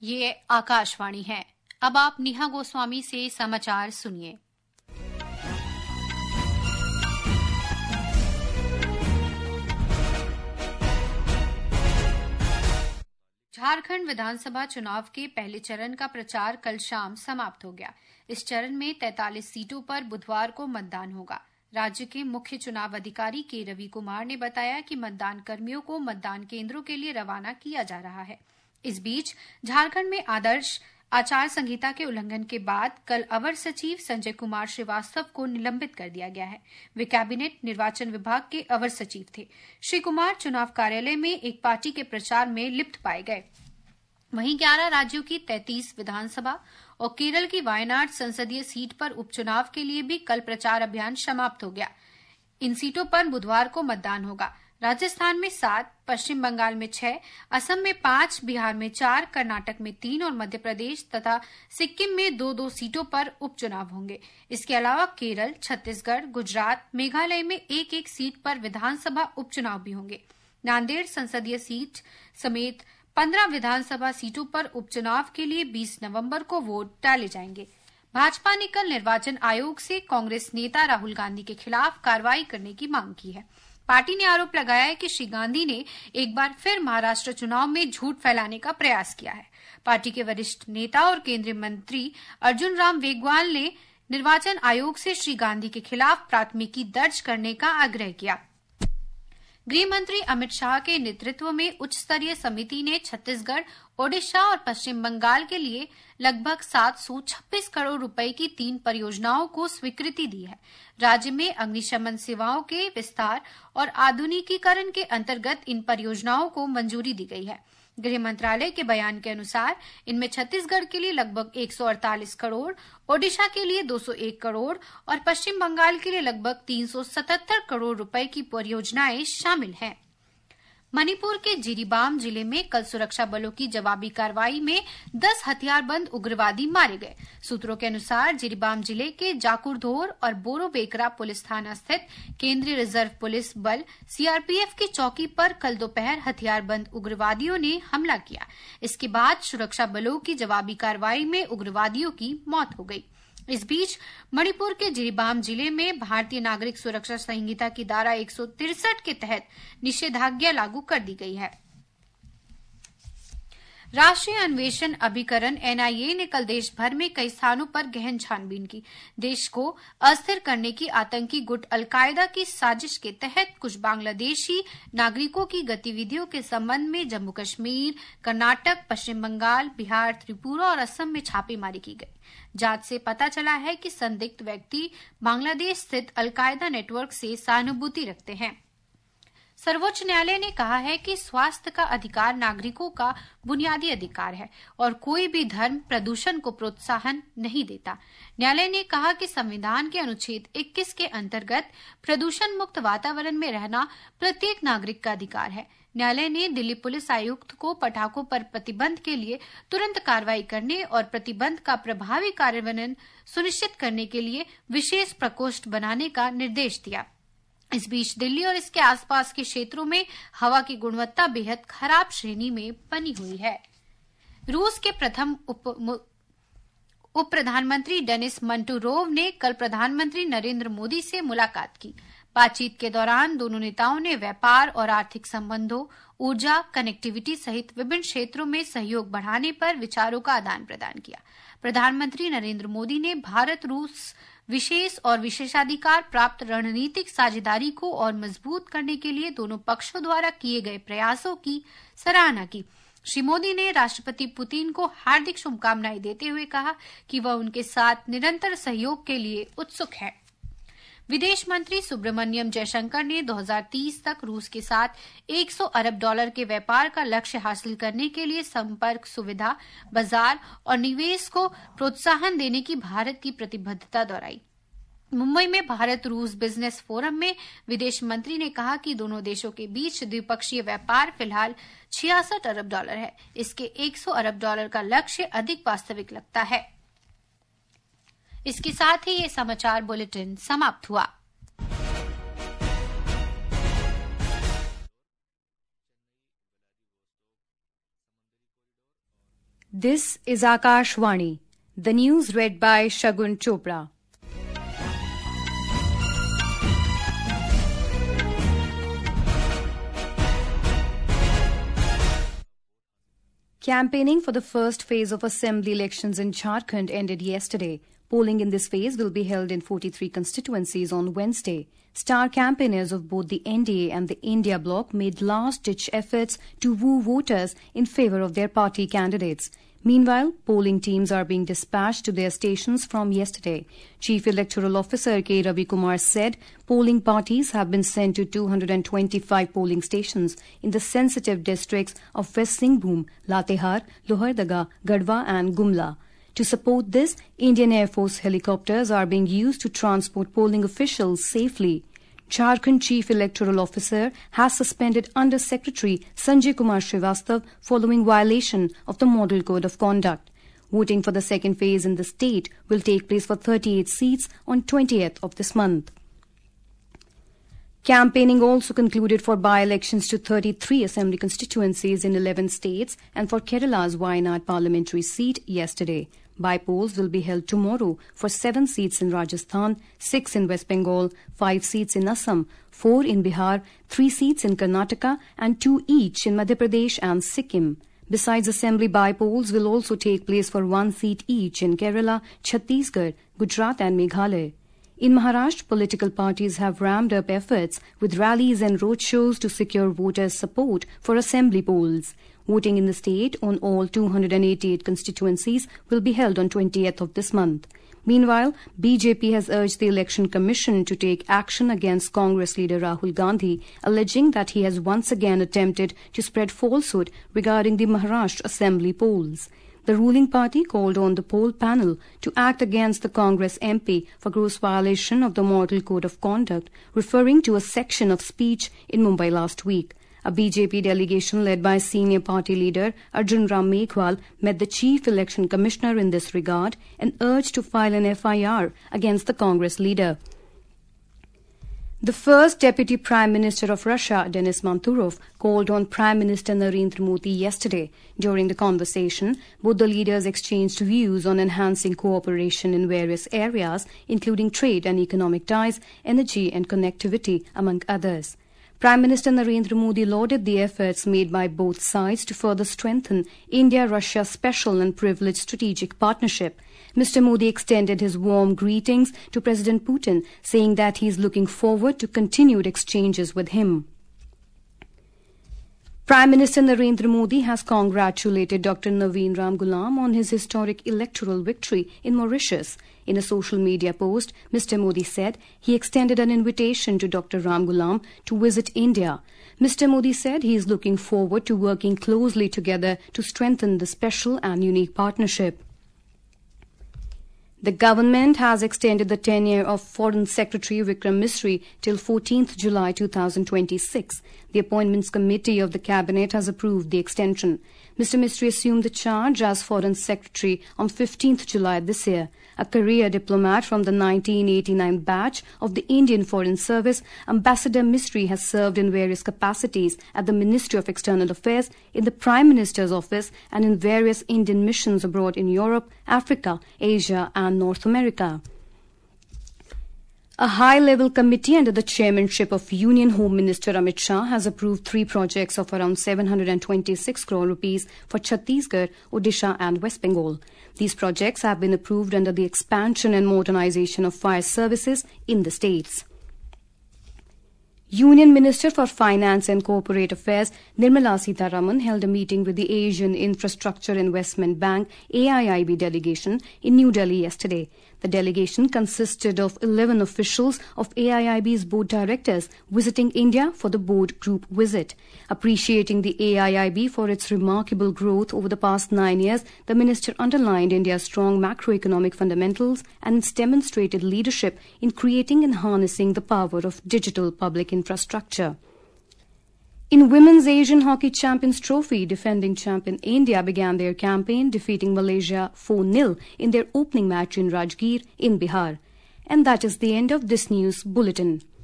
ये आकाशवाणी है। अब आप नेहा गोस्वामी से समाचार सुनिए। झारखंड विधानसभा चुनाव के पहले चरण का प्रचार कल शाम समाप्त हो गया। इस चरण में 43 सीटों पर बुधवार को मतदान होगा। राज्य के मुख्य चुनाव अधिकारी के रवि कुमार ने बताया कि मतदान कर्मियों को मतदान केंद्रों के लिए रवाना किया जा रहा है। इस बीच झारखंड में आदर्श आचार संहिता के उल्लंघन के बाद कल अवर सचिव संजय कुमार श्रीवास्तव को निलंबित कर दिया गया है। वे कैबिनेट निर्वाचन विभाग के अवर सचिव थे। श्री कुमार चुनाव कार्यालय में एक पार्टी के प्रचार में लिप्त पाए गए। वहीं 11 राज्यों की 33 विधानसभा और केरल की वायनाड संसदीय सीट पर उपचुनाव के लिए भी कल प्रचार अभियान समाप्त हो गया। इन सीटों पर बुधवार को मतदान होगा। राजस्थान में 7, पश्चिम बंगाल में 6, असम में 5, बिहार में 4, कर्नाटक में 3 और मध्य प्रदेश तथा सिक्किम में 2-2 सीटों पर उपचुनाव होंगे। इसके अलावा केरल, छत्तीसगढ़, गुजरात, मेघालय में 1-1 सीट पर विधानसभा उपचुनाव भी होंगे। नांदेड़ संसदीय सीट समेत 15 विधानसभा सीटों पर उपचुनाव के लिए 20 नवंबर को वोट डाले जाएंगे। भाजपा ने कल निर्वाचन आयोग से कांग्रेस नेता राहुल गांधी के खिलाफ कार्रवाई करने की मांग की है। पार्टी ने आरोप लगाया है कि श्री गांधी ने एक बार फिर महाराष्ट्र चुनाव में झूठ फैलाने का प्रयास किया है। पार्टी के वरिष्ठ नेता और केंद्रीय मंत्री अर्जुन राम मेघवाल ने निर्वाचन आयोग से श्री गांधी के खिलाफ प्राथमिकी दर्ज करने का आग्रह किया। गृह मंत्री अमित शाह के नेतृत्व में उच्च स्तरीय समिति ने छत्तीसगढ़, ओडिशा और पश्चिम बंगाल के लिए लगभग 726 करोड़ रुपए की 3 परियोजनाओं को स्वीकृति दी है। राज्य में अग्निशमन सेवाओं के विस्तार और आधुनिकीकरण के अंतर्गत इन परियोजनाओं को मंजूरी दी गई है। गृह मंत्रालय के बयान के अनुसार इनमें छत्तीसगढ़ के लिए लगभग 148 करोड़, ओडिशा के लिए 201 करोड़ और पश्चिम बंगाल के लिए लगभग 377 करोड़ रुपए की परियोजनाएं शामिल हैं। मणिपुर के जिरीबाम जिले में कल सुरक्षा बलों की जवाबी कार्रवाई में 10 हथियारबंद उग्रवादी मारे गए। सूत्रों के अनुसार जिरीबाम जिले के जाकुरधोर और बोरोबेकरा पुलिस थाना स्थित केंद्रीय रिजर्व पुलिस बल सीआरपीएफ की चौकी पर कल दोपहर हथियारबंद उग्रवादियों ने हमला किया। इसके बाद सुरक्षा बलों की जवाबी कार्रवाई में उग्रवादियों की मौत हो गई। इस बीच मणिपुर के जिरीबाम जिले में भारतीय नागरिक सुरक्षा संहिता की धारा 163 के तहत निषेधाज्ञा लागू कर दी गई है। राष्ट्रीय अन्वेषण अभिकरण एनआईए ने कल देश भर में कई स्थानों पर गहन छानबीन की। देश को अस्थिर करने की आतंकी गुट अलकायदा की साजिश के तहत कुछ बांग्लादेशी नागरिकों की गतिविधियों के संबंध में जम्मू कश्मीर, कर्नाटक, पश्चिम बंगाल, बिहार, त्रिपुरा और असम में छापेमारी की गई। जांच से पता चला है कि संदिग्ध व्यक्ति बांग्लादेश स्थित अलकायदा नेटवर्क से सहानुभूति रखते हैं। सर्वोच्च न्यायालय ने कहा है कि स्वास्थ्य का अधिकार नागरिकों का बुनियादी अधिकार है और कोई भी धर्म प्रदूषण को प्रोत्साहन नहीं देता। न्यायालय ने कहा कि संविधान के अनुच्छेद 21 के अंतर्गत प्रदूषण मुक्त वातावरण में रहना प्रत्येक नागरिक का अधिकार है। न्यायालय ने दिल्ली पुलिस आयुक्त को पटाखों पर प्रतिबंध के लिए तुरंत कार्रवाई करने और प्रतिबंध का प्रभावी कार्यान्वयन सुनिश्चित करने के लिए विशेष प्रकोष्ठ बनाने का निर्देश दिया। इस बीच दिल्ली और इसके आसपास के क्षेत्रों में हवा की गुणवत्ता बेहद खराब श्रेणी में बनी हुई है। रूस के प्रथम उप प्रधानमंत्री डेनिस मंटूरोव ने कल प्रधानमंत्री नरेंद्र मोदी से मुलाकात की। बातचीत के दौरान दोनों नेताओं ने व्यापार और आर्थिक संबंधों, ऊर्जा, कनेक्टिविटी सहित विभिन्न क्षेत्रों में सहयोग बढ़ाने पर विचारों का आदान प्रदान किया। प्रधानमंत्री नरेंद्र मोदी ने भारत रूस विशेष और विशेषाधिकार प्राप्त रणनीतिक साझेदारी को और मजबूत करने के लिए दोनों पक्षों द्वारा किए गए प्रयासों की सराहना की। श्री मोदी ने राष्ट्रपति पुतिन को हार्दिक शुभकामनाएं देते हुए कहा कि वह उनके साथ निरंतर सहयोग के लिए उत्सुक है। विदेश मंत्री सुब्रमण्यम जयशंकर ने 2030 तक रूस के साथ $100 अरब के व्यापार का लक्ष्य हासिल करने के लिए संपर्क, सुविधा, बाजार और निवेश को प्रोत्साहन देने की भारत की प्रतिबद्धता दोहराई। मुंबई में भारत रूस बिजनेस फोरम में विदेश मंत्री ने कहा कि दोनों देशों के बीच द्विपक्षीय व्यापार फिलहाल $66 अरब है। इसके $100 अरब का लक्ष्य अधिक वास्तविक लगता है। इसके साथ ही ये समाचार बुलेटिन समाप्त हुआ। This is Akashvani. The news read by Shagun Chopra. Campaigning for the first phase of assembly elections in Jharkhand ended yesterday. Polling in this phase will be held in 43 constituencies on Wednesday. Star campaigners of both the NDA and the India bloc made last-ditch efforts to woo voters in favour of their party candidates. Meanwhile, polling teams are being dispatched to their stations from yesterday. Chief Electoral Officer K. Ravi Kumar said polling parties have been sent to 225 polling stations in the sensitive districts of West Singhbhum, Latehar, Lohardaga, Gadwa and Gumla. To support this, Indian Air Force helicopters are being used to transport polling officials safely. Jharkhand Chief Electoral Officer has suspended Under Secretary Sanjay Kumar Srivastav following violation of the Model Code of Conduct. Voting for the second phase in the state will take place for 38 seats on 20th of this month. Campaigning also concluded for by-elections to 33 assembly constituencies in 11 states and for Kerala's Wayanad parliamentary seat yesterday. By-polls will be held tomorrow for 7 seats in Rajasthan, 6 in West Bengal, 5 seats in Assam, 4 in Bihar, 3 seats in Karnataka and 2 each in Madhya Pradesh and Sikkim. Besides, assembly by-polls will also take place for 1 seat each in Kerala, Chhattisgarh, Gujarat and Meghalaya. In Maharashtra, political parties have ramped up efforts with rallies and roadshows to secure voters' support for assembly polls. Voting in the state on all 288 constituencies will be held on 20th of this month. Meanwhile, BJP has urged the Election Commission to take action against Congress leader Rahul Gandhi, alleging that he has once again attempted to spread falsehood regarding the Maharashtra assembly polls. The ruling party called on the poll panel to act against the Congress MP for gross violation of the Model Code of Conduct, referring to a section of speech in Mumbai last week. A BJP delegation led by senior party leader Arjun Ram Meghwal met the Chief Election Commissioner in this regard and urged to file an FIR against the Congress leader. The first Deputy Prime Minister of Russia, Denis Manturov, called on Prime Minister Narendra Modi yesterday. During the conversation, both the leaders exchanged views on enhancing cooperation in various areas, including trade and economic ties, energy and connectivity, among others. Prime Minister Narendra Modi lauded the efforts made by both sides to further strengthen India-Russia special and privileged strategic partnership. Mr. Modi extended his warm greetings to President Putin, saying that he is looking forward to continued exchanges with him. Prime Minister Narendra Modi has congratulated Dr. Naveen Ramgoolam on his historic electoral victory in Mauritius. In a social media post, Mr. Modi said he extended an invitation to Dr. Ramgoolam to visit India. Mr. Modi said he is looking forward to working closely together to strengthen the special and unique partnership. The government has extended the tenure of Foreign Secretary Vikram Misri till 14th July 2026. The Appointments Committee of the Cabinet has approved the extension. Mr. Misri assumed the charge as Foreign Secretary on 15th July this year. A career diplomat from the 1989 batch of the Indian Foreign Service, Ambassador Misri has served in various capacities at the Ministry of External Affairs, in the Prime Minister's office and in various Indian missions abroad in Europe, Africa, Asia and North America. A high-level committee under the chairmanship of Union Home Minister Amit Shah has approved 3 projects of around 726 crore rupees for Chhattisgarh, Odisha and West Bengal. These projects have been approved under the expansion and modernization of fire services in the states. Union Minister for Finance and Corporate Affairs Nirmala Sitharaman held a meeting with the Asian Infrastructure Investment Bank AIIB delegation in New Delhi yesterday. The delegation consisted of 11 officials of AIIB's board directors visiting India for the board group visit. Appreciating the AIIB for its remarkable growth over the past 9 years, the minister underlined India's strong macroeconomic fundamentals and its demonstrated leadership in creating and harnessing the power of digital public infrastructure. In Women's Asian Hockey Champions Trophy, defending champion India began their campaign defeating Malaysia 4-0 in their opening match in Rajgir in Bihar. And that is the end of this news bulletin.